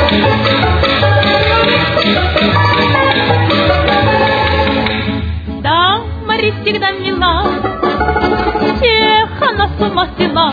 Да, Мари всегда мила, всех она с ума свела.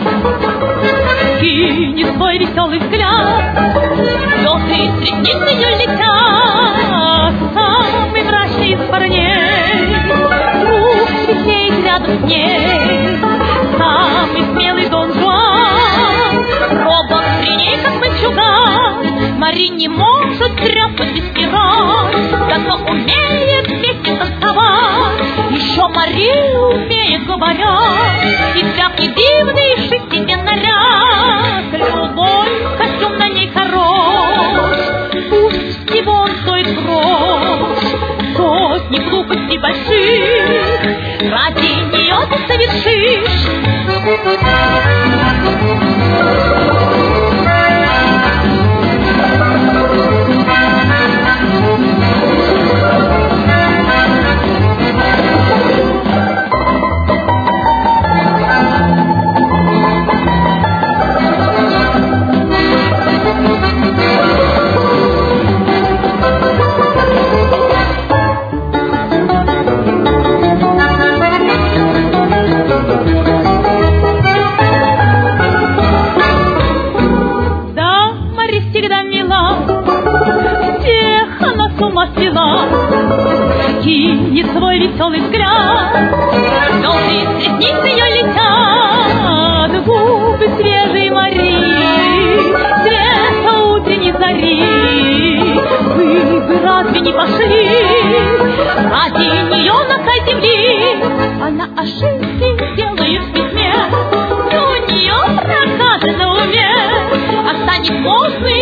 Кинет свой веселый взгляд, желтые среди нее летят. Самый мрачный из парней вдруг светлеет рядом с ней. Самый смелый Дон Жуан робок при ней, как мальчуган. Мари не может тряпать и стирать, зато умеет петь и танцевать. Еще Мари умеет говорить, и всякий дивный шить себе наряд. Любой костюм на ней хорош, пусть его он стоит грош. Сотни глупостей больших ради нее ты совершишь. Кинет свой веселый взгляд, желтые с ресниц ее летят. Губы свежей Мари, цвета утренней зари. Вы бы разве не пошли ради нее на край земли? Она ошибки делает в письме, и у нее проказы на уме. А станет поздно